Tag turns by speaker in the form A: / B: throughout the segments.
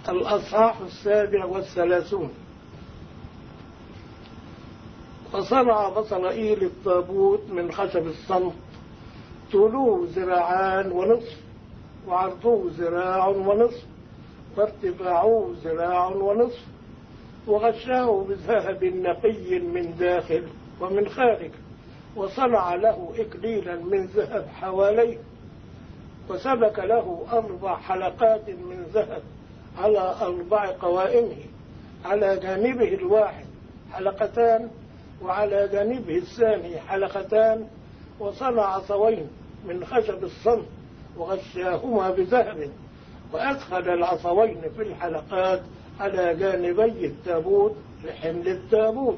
A: الأصحاح 37. فصنع بصلائيل التابوت من خشب الصمت، طوله 1.5 ذراع وعرضه 1.5 ذراع وارتفاعه 1.5 ذراع، وغشاه بذهب نقي من داخل ومن خارج، وصنع له إكليلا من ذهب حواليه، وسبك له 4 حلقات من ذهب على 4 قوائمه، على جانبه الواحد حلقتان وعلى جانبه الثاني حلقتان، وصنع عصوين من خشب الصمت وغشاهما بذهب، وأدخل العصوين في الحلقات على جانبي التابوت لحمل التابوت.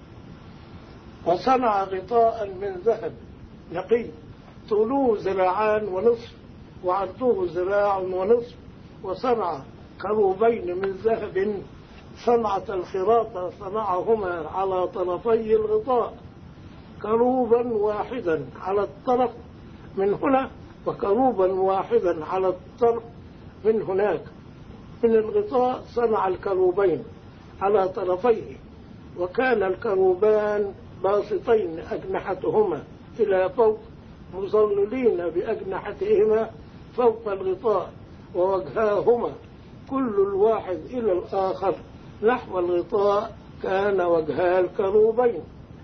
A: وصنع غطاء من ذهب نقي، طوله 1.5 ذراع وعرضه 1.5 ذراع، وصنع كروبين من ذهب صنعة الخراطة، صنعهما على طرفي الغطاء، كروبا واحدا على الطرف من هنا وكروبا واحدا على الطرف من هناك. من الغطاء صنع الكروبين على طرفيه، وكان الكروبان باسطين أجنحتهما إلى فوق، مظللين بأجنحتهما فوق الغطاء، ووجهاهما كل الواحد إلى الآخر نحو الغطاء، كان وجها الكروبين.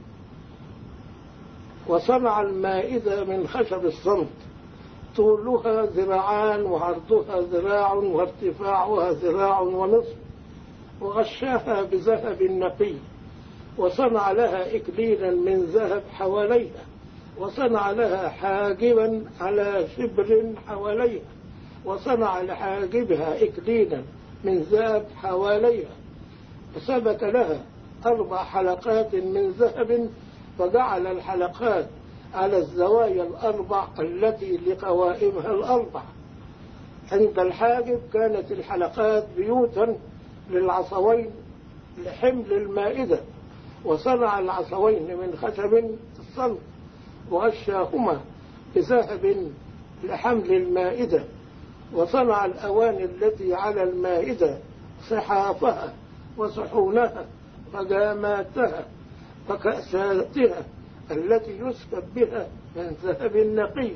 A: وصنع المائدة من خشب الصمت، طولها 1 ذراع وعرضها 1 ذراع وارتفاعها 1.5 ذراع، وغشاها بذهب نقي، وصنع لها إكليلا من ذهب حواليها، وصنع لها حاجبا على شبر حواليها، وصنع لحاجبها إكليلا من ذهب حواليها، وسبك لها 4 حلقات من ذهب، فجعل الحلقات على الزوايا ال4 التي لقوائمها ال4. عند الحاجب كانت الحلقات بيوتا للعصوين لحمل المائدة، وصنع العصوين من خشب الصمت وغشاهما بذهب لحمل المائدة، وصنع الأواني التي على المائدة صحافها وصحونها وجاماتها وكأساتها التي يسكب بها من ذهب نقي.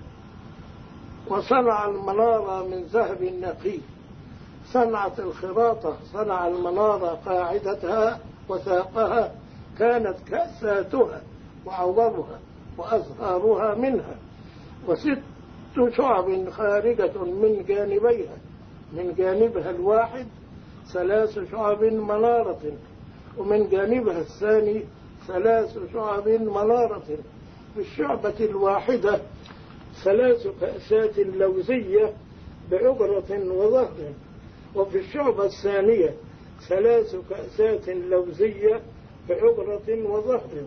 A: وصنع المنارة من ذهب نقي، صنعة الخراطة، صنع المنارة قاعدتها وساقها، كانت كأساتها وعوضها وأزهارها منها، و6 شعب خارجة من جانبيها، من جانبها الواحد 3 شعب منارة، ومن جانبها الثاني 3 شعب منارة. في الشعبة الواحدة 3 كأسات لوزية بعبرة وظهر، وفي الشعبة الثانية 3 كأسات لوزية بعبرة وظهر،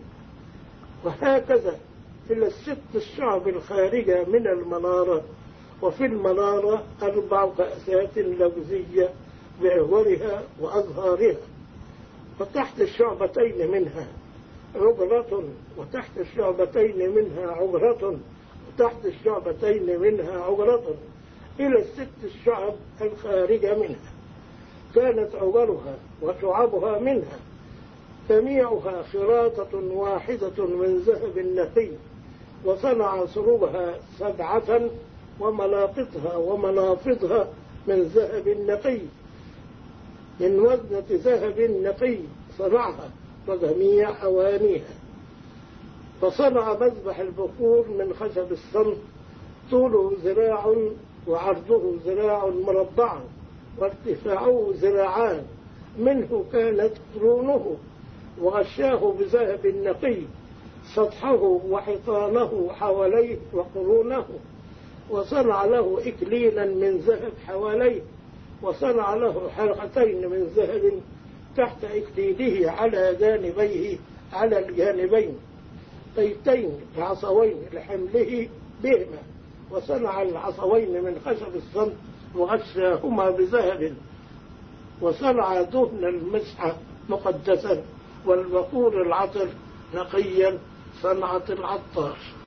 A: وهكذا إلى 6 الشعب الخارجة من المنارة. وفي المنارة 4 كأسات لوزية بعورها وأظهارها، وتحت الشعبتين منها عبرة، وتحت الشعبتين منها عبرة، وتحت الشعبتين منها عبرة، إلى 6 الشعب الخارجة منها. كانت عبرها وشعبها منها جميعها خراطة واحدة من ذهب نقي، وصنع سروبها 7 وملاقطها ومنافضها من ذهب نقي، من وزنة ذهب نقي صنعها وجميع أوانيها. فصنع مذبح البخور من خشب الصمت، طوله 1 ذراع وعرضه 1 ذراع مربعا وارتفاعه 2 ذراعان، منه كانت قرونه، وغشاه بذهب نقي سطحه وحيطانه حواليه وقرونه، وصنع له إكليلا من ذهب حواليه، وصنع له حلقتين من ذهب تحت إكليله على جانبيه، على الجانبين بيتين بعصوين لحمله بهما، وصنع العصوين من خشب الصمت وغشاهما بذهب، وصنع دهن المسحة مقدسا والبخور العطر نقيا صنعة العطار.